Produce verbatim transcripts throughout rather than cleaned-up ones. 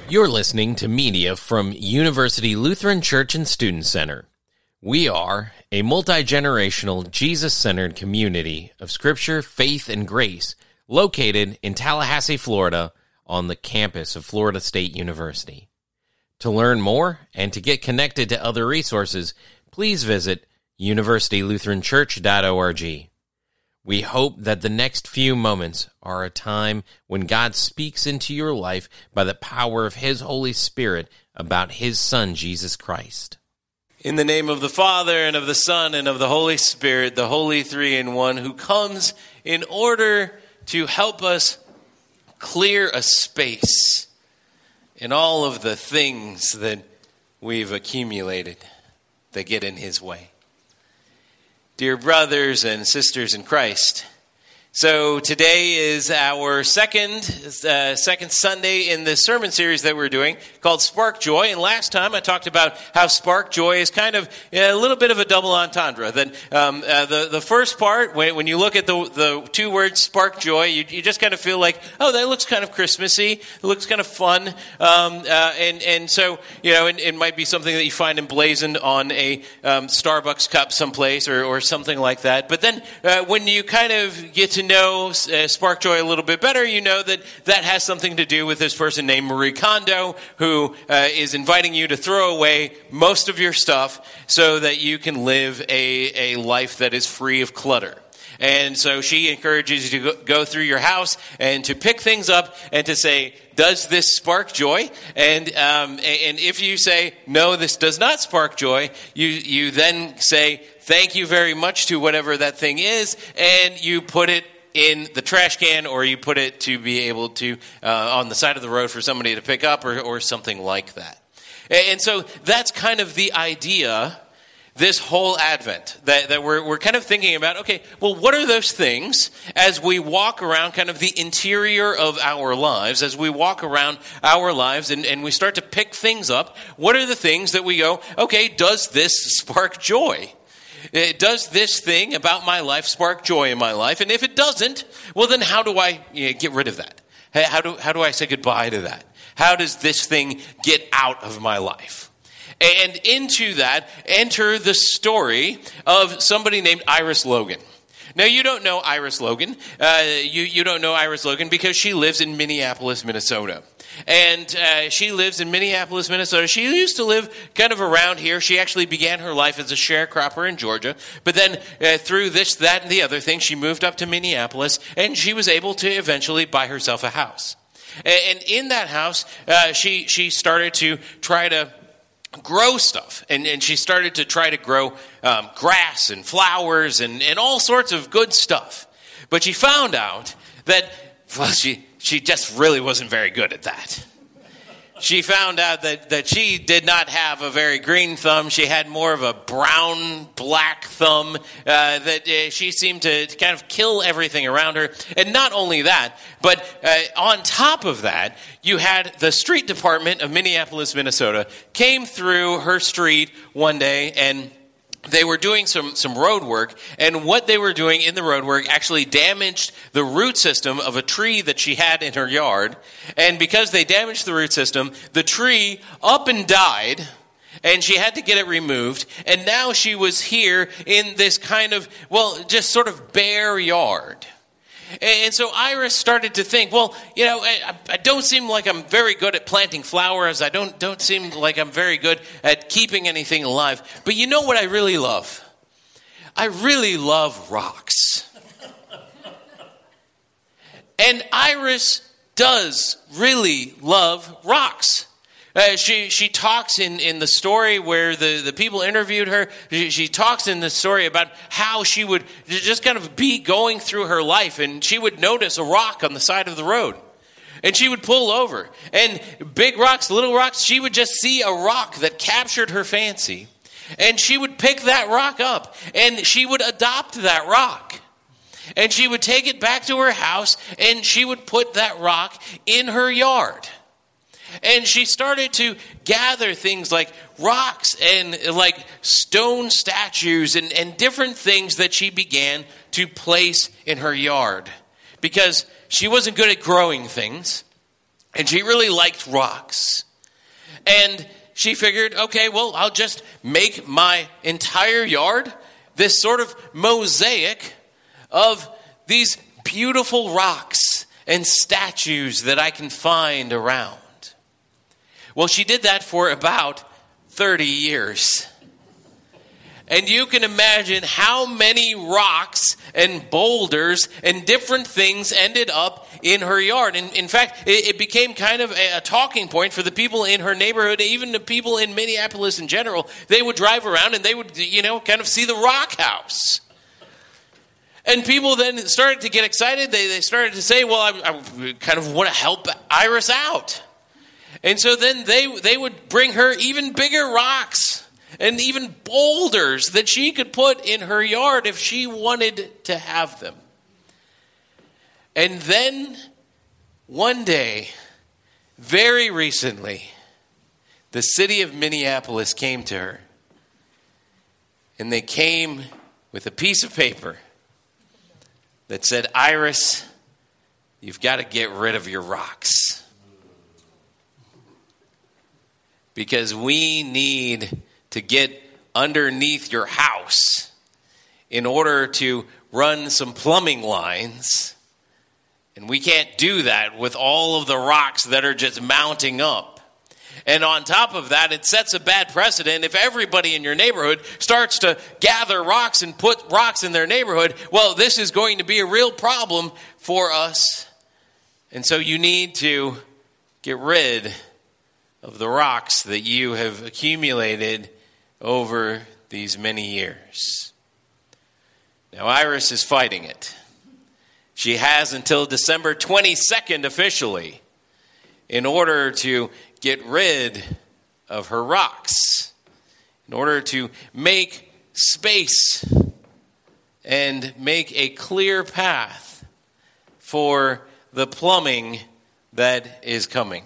You're listening to media from University Lutheran Church and Student Center. We are a multi-generational, Jesus-centered community of Scripture, faith, and grace located in Tallahassee, Florida, on the campus of Florida State University. To learn more and to get connected to other resources, please visit university lutheran church dot org. We hope that the next few moments are a time when God speaks into your life by the power of His Holy Spirit about His Son, Jesus Christ. In the name of the Father, and of the Son, and of the Holy Spirit, the Holy Three in One, who comes in order to help us clear a space in all of the things that we've accumulated that get in His way. Dear brothers and sisters in Christ, so today is our second uh, second Sunday in the sermon series that we're doing called Spark Joy. And last time I talked about how Spark Joy is kind of a little bit of a double entendre. That um, uh, the the first part, when, when you look at the the two words Spark Joy, you, you just kind of feel like, oh, that looks kind of Christmassy. It looks kind of fun, um, uh, and and so you know, it, it might be something that you find emblazoned on a um, Starbucks cup someplace or or something like that. But then uh, when you kind of get to know uh, Spark Joy a little bit better, you know that that has something to do with this person named Marie Kondo, who uh, is inviting you to throw away most of your stuff so that you can live a, a life that is free of clutter. And so she encourages you to go, go through your house and to pick things up and to say, does this spark joy? And um, and if you say, no, this does not spark joy, you, you then say, thank you very much to whatever that thing is, and you put it in the trash can, or you put it to be able to uh, on the side of the road for somebody to pick up, or, or something like that. And so that's kind of the idea this whole Advent, that, that we're, we're kind of thinking about, okay, well, what are those things as we walk around kind of the interior of our lives, as we walk around our lives and, and we start to pick things up, what are the things that we go, okay, does this spark joy? Does this thing about my life spark joy in my life? And if it doesn't, well, then how do I you know, get rid of that? How do, how do I say goodbye to that? How does this thing get out of my life? And into that, enter the story of somebody named Iris Logan. Now, you don't know Iris Logan. Uh, you, you don't know Iris Logan because she lives in Minneapolis, Minnesota. And uh, she lives in Minneapolis, Minnesota. She used to live kind of around here. She actually began her life as a sharecropper in Georgia. But then uh, through this, that, and the other thing, she moved up to Minneapolis, and she was able to eventually buy herself a house. And, and in that house, uh, she, she started to try to grow stuff, and, and she started to try to grow um, grass and flowers and, and all sorts of good stuff. But she found out that, well, she, she just really wasn't very good at that. She found out that, that she did not have a very green thumb. She had more of a brown-black thumb, uh, that uh, she seemed to kind of kill everything around her. And not only that, but uh, on top of that, you had the street department of Minneapolis, Minnesota, came through her street one day, and they were doing some, some road work, and what they were doing in the road work actually damaged the root system of a tree that she had in her yard. And because they damaged the root system, the tree up and died, and she had to get it removed. And now she was here in this kind of, well, just sort of bare yard. And so Iris started to think, well, you know, I, I don't seem like I'm very good at planting flowers. I don't don't seem like I'm very good at keeping anything alive. But you know what I really love? I really love rocks. And Iris does really love rocks. Uh, she she talks in, in the story where the, the people interviewed her. She, she talks in the story about how she would just kind of be going through her life, and she would notice a rock on the side of the road. And she would pull over. And big rocks, little rocks, she would just see a rock that captured her fancy. And she would pick that rock up, and she would adopt that rock. And she would take it back to her house, and she would put that rock in her yard. And she started to gather things like rocks and like stone statues and, and different things that she began to place in her yard. Because she wasn't good at growing things. And she really liked rocks. And she figured, okay, well, I'll just make my entire yard this sort of mosaic of these beautiful rocks and statues that I can find around. Well, she did that for about thirty years. And you can imagine how many rocks and boulders and different things ended up in her yard. And in fact, it, it became kind of a, a talking point for the people in her neighborhood, even the people in Minneapolis in general. They would drive around and they would, you know, kind of see the rock house. And people then started to get excited. They, they started to say, well, I, I kind of want to help Iris out. And so then they they would bring her even bigger rocks and even boulders that she could put in her yard if she wanted to have them. And then one day, very recently, the city of Minneapolis came to her. And they came with a piece of paper that said, Iris, you've got to get rid of your rocks. Because we need to get underneath your house in order to run some plumbing lines. And we can't do that with all of the rocks that are just mounting up. And on top of that, it sets a bad precedent. If everybody in your neighborhood starts to gather rocks and put rocks in their neighborhood, well, this is going to be a real problem for us. And so you need to get rid of the rocks that you have accumulated over these many years. Now, Iris is fighting it. She has until December twenty-second officially in order to get rid of her rocks, in order to make space and make a clear path for the plumbing that is coming.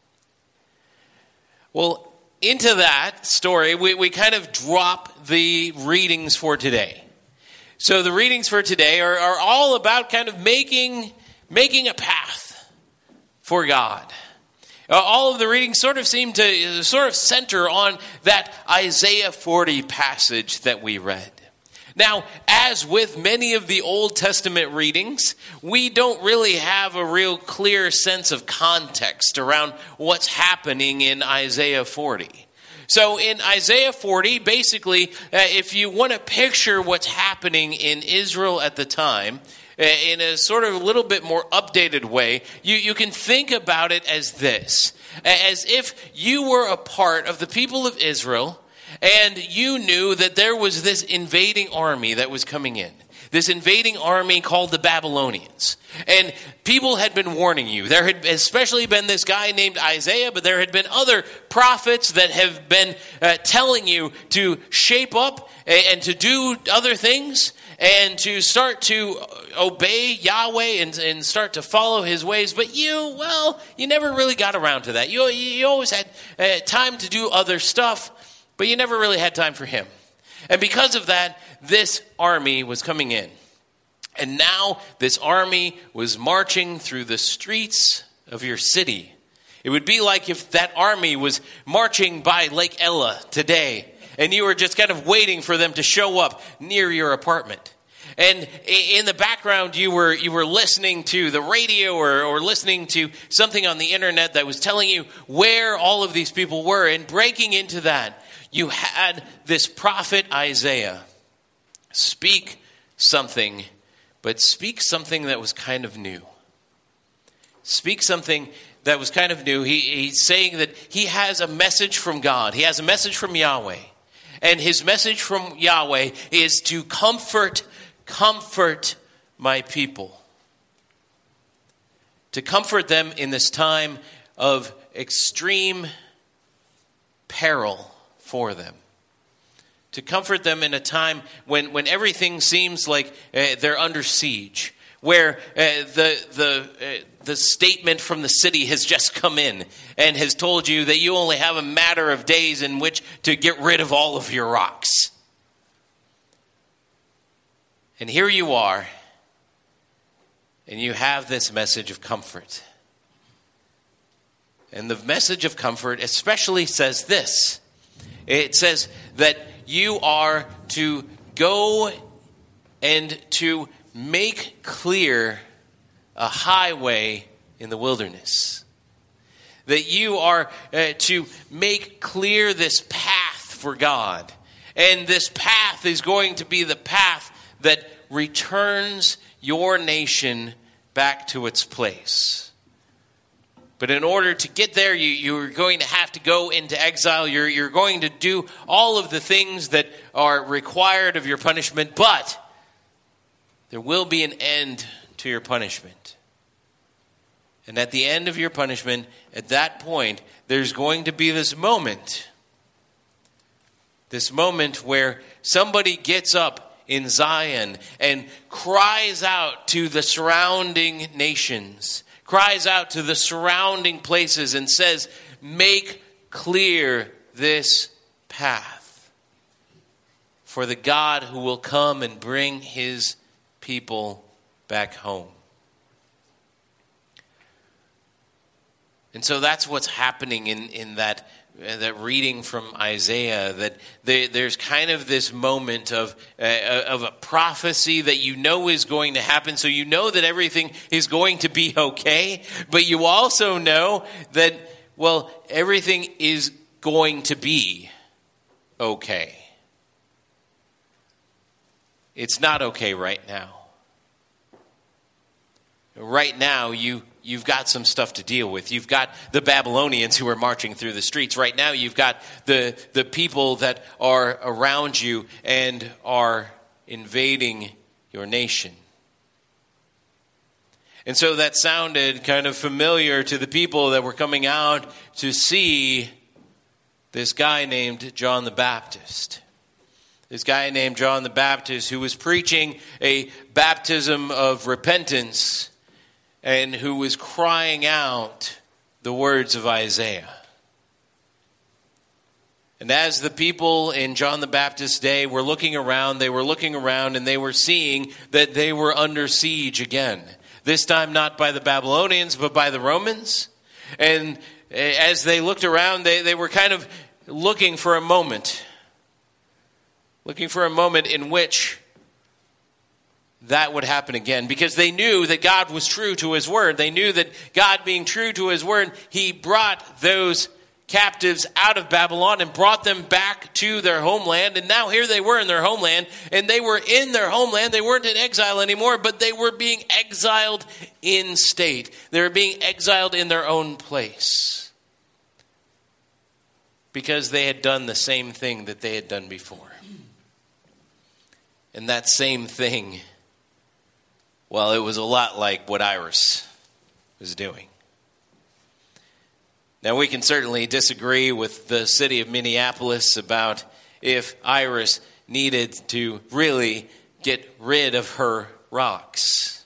Well, into that story, we, we kind of drop the readings for today. So the readings for today are, are all about kind of making, making a path for God. Uh, all of the readings sort of seem to sort of center on that Isaiah forty passage that we read. Now, as with many of the Old Testament readings, we don't really have a real clear sense of context around what's happening in Isaiah forty. So in Isaiah forty, basically, uh, if you want to picture what's happening in Israel at the time, uh, in a sort of a little bit more updated way, you, you can think about it as this. As if you were a part of the people of Israel, and you knew that there was this invading army that was coming in. This invading army called the Babylonians. And people had been warning you. There had especially been this guy named Isaiah, but there had been other prophets that have been uh, telling you to shape up and, and to do other things and to start to obey Yahweh and, and start to follow his ways. But you, well, you never really got around to that. You, you always had uh, time to do other stuff, but you never really had time for him. And because of that, this army was coming in. And now this army was marching through the streets of your city. It would be like if that army was marching by Lake Ella today, and you were just kind of waiting for them to show up near your apartment. And in the background, you were you were listening to the radio or, or listening to something on the internet that was telling you where all of these people were. And breaking into that, you had this prophet Isaiah speak something, but speak something that was kind of new. Speak something that was kind of new. He, he's saying that he has a message from God. He has a message from Yahweh. And his message from Yahweh is to comfort, comfort my people. To comfort them in this time of extreme peril for them. To comfort them in a time when, when everything seems like uh, they're under siege. Where uh, the the uh, the statement from the city has just come in and has told you that you only have a matter of days in which to get rid of all of your rocks. And here you are, and you have this message of comfort. And the message of comfort especially says this. It says that you are to go and to make clear a highway in the wilderness. That you are uh, to make clear this path for God. And this path is going to be the path that returns your nation back to its place. But in order to get there, you, you're going to have to go into exile. You're, you're going to do all of the things that are required of your punishment, but there will be an end to your punishment. And at the end of your punishment, at that point, there's going to be this moment. This moment where somebody gets up in Zion and cries out to the surrounding nations, cries out to the surrounding places and says, make clear this path for the God who will come and bring his people back home. And so that's what's happening in, in that uh, that reading from Isaiah, that they, there's kind of this moment of, uh, of a prophecy that you know is going to happen. So you know that everything is going to be okay. But you also know that, well, everything is going to be okay. It's not okay right now. Right now, you... You've got some stuff to deal with. You've got the Babylonians who are marching through the streets. Right now, you've got the, the people that are around you and are invading your nation. And so that sounded kind of familiar to the people that were coming out to see this guy named John the Baptist. This guy named John the Baptist who was preaching a baptism of repentance and who was crying out the words of Isaiah. And as the people in John the Baptist's day were looking around, they were looking around and they were seeing that they were under siege again. This time not by the Babylonians, but by the Romans. And as they looked around, they, they were kind of looking for a moment. Looking for a moment in which that would happen again, because they knew that God was true to his word. They knew that God being true to his word, he brought those captives out of Babylon and brought them back to their homeland. And now here they were in their homeland, and they were in their homeland. They weren't in exile anymore, but they were being exiled in state. They were being exiled in their own place because they had done the same thing that they had done before. And that same thing, well, it was a lot like what Iris was doing. Now, we can certainly disagree with the city of Minneapolis about if Iris needed to really get rid of her rocks.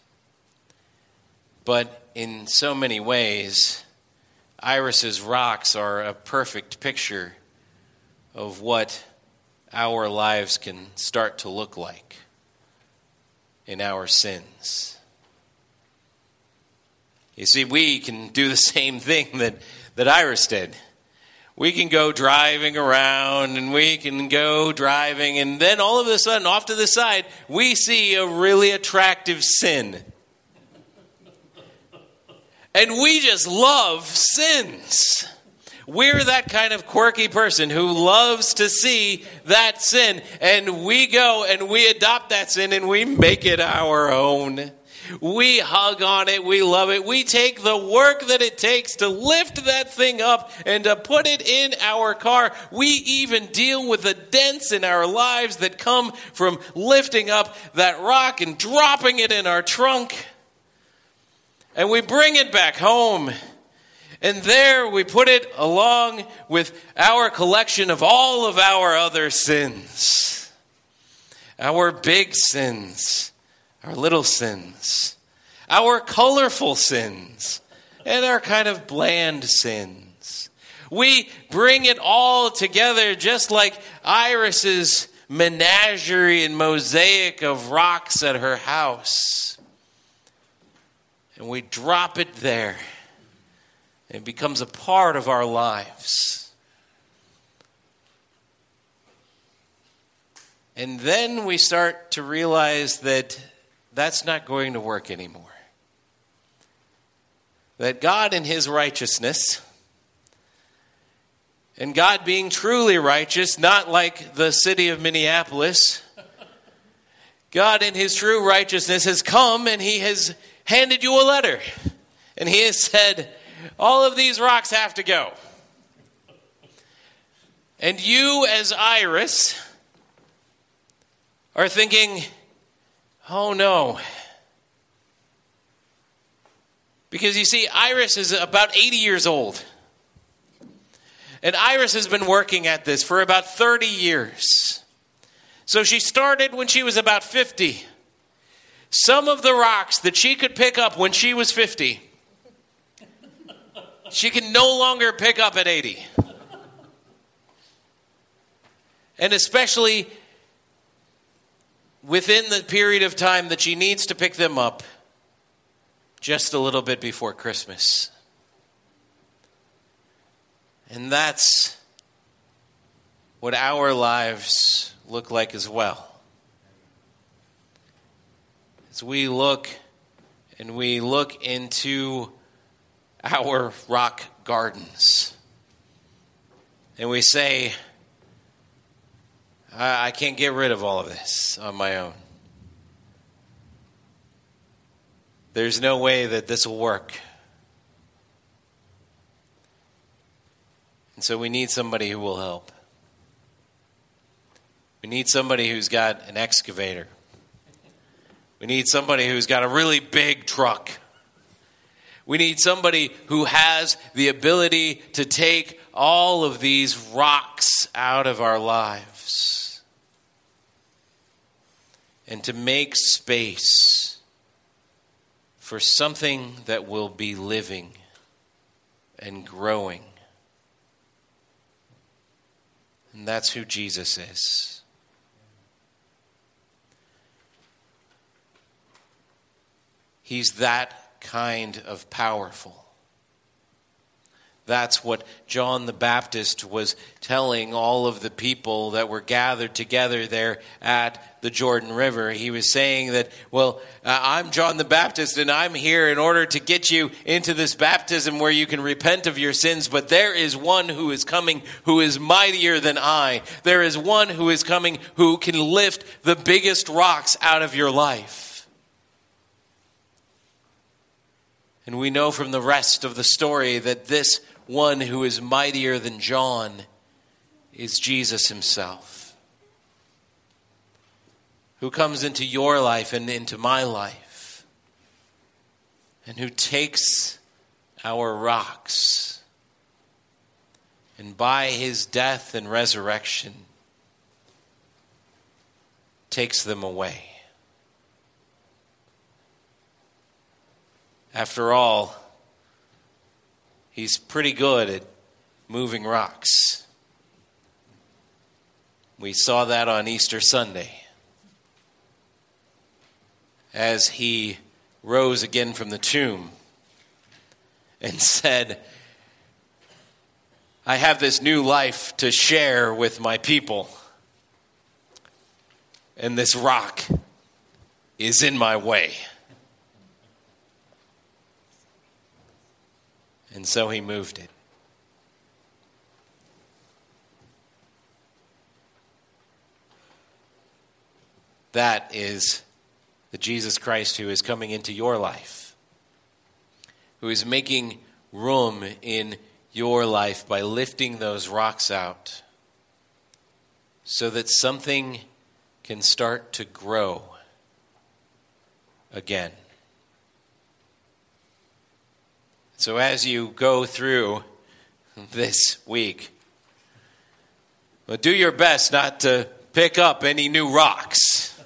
But in so many ways, Iris's rocks are a perfect picture of what our lives can start to look like in our sins. You see, we can do the same thing that, that Iris did. We can go driving around and we can go driving, and then all of a sudden, off to the side, we see a really attractive sin. And we just love sins. We're that kind of quirky person who loves to see that sin, and we go and we adopt that sin and we make it our own. We hug on it. We love it. We take the work that it takes to lift that thing up and to put it in our car. We even deal with the dents in our lives that come from lifting up that rock and dropping it in our trunk. And we bring it back home. And there we put it along with our collection of all of our other sins. Our big sins, our little sins, our colorful sins, and our kind of bland sins. We bring it all together just like Iris's menagerie and mosaic of rocks at her house. And we drop it there. It becomes a part of our lives. And then we start to realize that that's not going to work anymore. That God in his righteousness, and God being truly righteous, not like the city of Minneapolis, God in his true righteousness has come and he has handed you a letter. And he has said, all of these rocks have to go. And you as Iris are thinking, oh no. Because you see, Iris is about eighty years old. And Iris has been working at this for about thirty years. So she started when she was about fifty. Some of the rocks that she could pick up when she was fifty, she can no longer pick up at eighty. And especially within the period of time that she needs to pick them up, just a little bit before Christmas. And that's what our lives look like as well. As we look and we look into our rock gardens and we say, I, I can't get rid of all of this on my own. There's no way that this will work. And so we need somebody who will help. We need somebody who's got an excavator. We need somebody who's got a really big truck. We need somebody who has the ability to take all of these rocks out of our lives and to make space for something that will be living and growing. And that's who Jesus is. He's that kind of powerful. That's what John the Baptist was telling all of the people that were gathered together there at the Jordan River. He was saying that, well, uh, I'm John the Baptist and I'm here in order to get you into this baptism where you can repent of your sins. But there is one who is coming who is mightier than I. There is one who is coming who can lift the biggest rocks out of your life. And we know from the rest of the story that this one who is mightier than John is Jesus himself, who comes into your life and into my life, and who takes our rocks, and by his death and resurrection takes them away. After all, he's pretty good at moving rocks. We saw that on Easter Sunday as he rose again from the tomb and said, I have this new life to share with my people, and this rock is in my way. And so he moved it. That is the Jesus Christ who is coming into your life, who is making room in your life by lifting those rocks out so that something can start to grow again. So as you go through this week, well, do your best not to pick up any new rocks.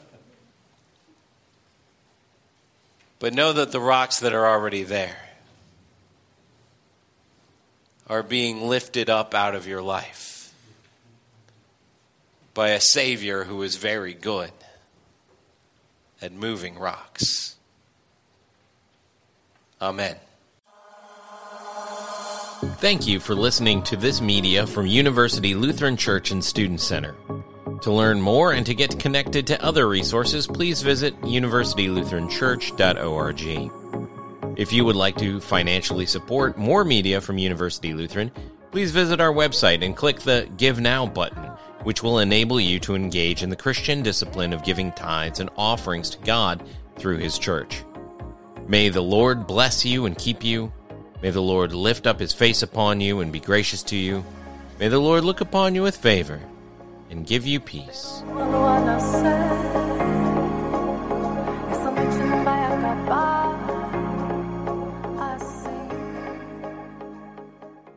But know that the rocks that are already there are being lifted up out of your life by a Savior who is very good at moving rocks. Amen. Thank you for listening to this media from University Lutheran Church and Student Center. To learn more and to get connected to other resources, please visit university lutheran church dot org. If you would like to financially support more media from University Lutheran, please visit our website and click the Give Now button, which will enable you to engage in the Christian discipline of giving tithes and offerings to God through His church. May the Lord bless you and keep you. May the Lord lift up His face upon you and be gracious to you. May the Lord look upon you with favor and give you peace.